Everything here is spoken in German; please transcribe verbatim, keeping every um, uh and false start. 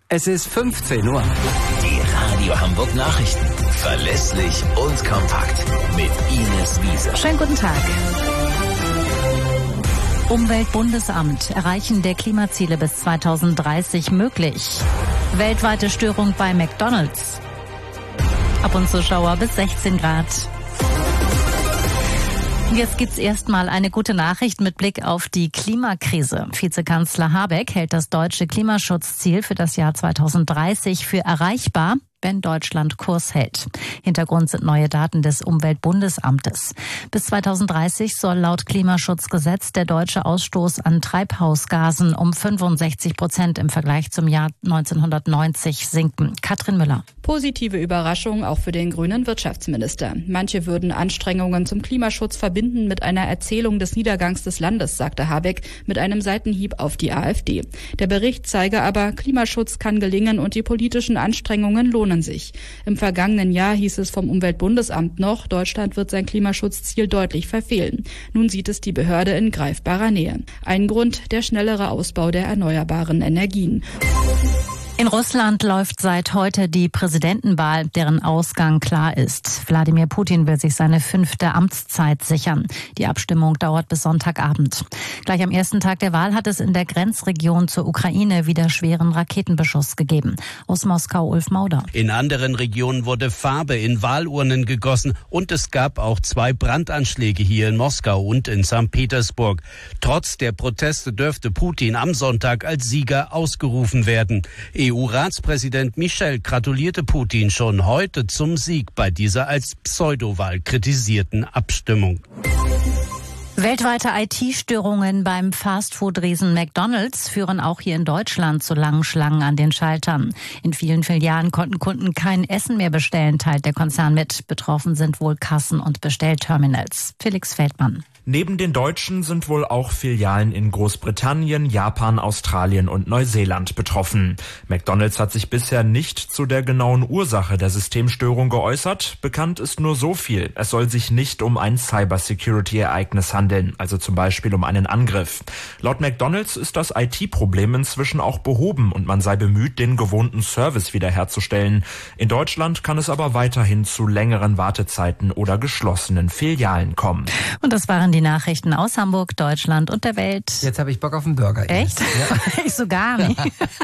Es ist fünfzehn Uhr. Die Radio Hamburg Nachrichten. Verlässlich und kompakt. Mit Ines Wiese. Schönen guten Tag. Umweltbundesamt. Erreichen der Klimaziele bis zweitausenddreißig möglich. Weltweite Störung bei McDonald's. Ab und zu Schauer bis sechzehn Grad. Jetzt gibt's erstmal eine gute Nachricht mit Blick auf die Klimakrise. Vizekanzler Habeck hält das deutsche Klimaschutzziel für das Jahr zweitausenddreißig für erreichbar, wenn Deutschland Kurs hält. Hintergrund sind neue Daten des Umweltbundesamtes. Bis zweitausenddreißig soll laut Klimaschutzgesetz der deutsche Ausstoß an Treibhausgasen um fünfundsechzig Prozent im Vergleich zum Jahr neunzehnhundertneunzig sinken. Katrin Müller. Positive Überraschung auch für den grünen Wirtschaftsminister. Manche würden Anstrengungen zum Klimaschutz verbinden mit einer Erzählung des Niedergangs des Landes, sagte Habeck mit einem Seitenhieb auf die AfD. Der Bericht zeige aber, Klimaschutz kann gelingen und die politischen Anstrengungen lohnen sich. Im vergangenen Jahr hieß es vom Umweltbundesamt noch, Deutschland wird sein Klimaschutzziel deutlich verfehlen. Nun sieht es die Behörde in greifbarer Nähe. Ein Grund, der schnellere Ausbau der erneuerbaren Energien. In Russland läuft seit heute die Präsidentenwahl, deren Ausgang klar ist. Wladimir Putin will sich seine fünfte Amtszeit sichern. Die Abstimmung dauert bis Sonntagabend. Gleich am ersten Tag der Wahl hat es in der Grenzregion zur Ukraine wieder schweren Raketenbeschuss gegeben. Aus Moskau Ulf Mauder. In anderen Regionen wurde Farbe in Wahlurnen gegossen und es gab auch zwei Brandanschläge hier in Moskau und in Sankt Petersburg. Trotz der Proteste dürfte Putin am Sonntag als Sieger ausgerufen werden. E U-Ratspräsident Michel gratulierte Putin schon heute zum Sieg bei dieser als Pseudowahl kritisierten Abstimmung. Weltweite I T-Störungen beim Fastfood-Riesen McDonald's führen auch hier in Deutschland zu langen Schlangen an den Schaltern. In vielen Filialen konnten Kunden kein Essen mehr bestellen, teilt der Konzern mit. Betroffen sind wohl Kassen und Bestellterminals. Felix Feldmann. Neben den Deutschen sind wohl auch Filialen in Großbritannien, Japan, Australien und Neuseeland betroffen. McDonald's hat sich bisher nicht zu der genauen Ursache der Systemstörung geäußert. Bekannt ist nur so viel. Es soll sich nicht um ein Cybersecurity-Ereignis handeln, also zum Beispiel um einen Angriff. Laut McDonald's ist das I T-Problem inzwischen auch behoben und man sei bemüht, den gewohnten Service wiederherzustellen. In Deutschland kann es aber weiterhin zu längeren Wartezeiten oder geschlossenen Filialen kommen. Und das waren die Die Nachrichten aus Hamburg, Deutschland und der Welt. Jetzt habe ich Bock auf einen Burger. Echt? Ja. Ich so gar nicht.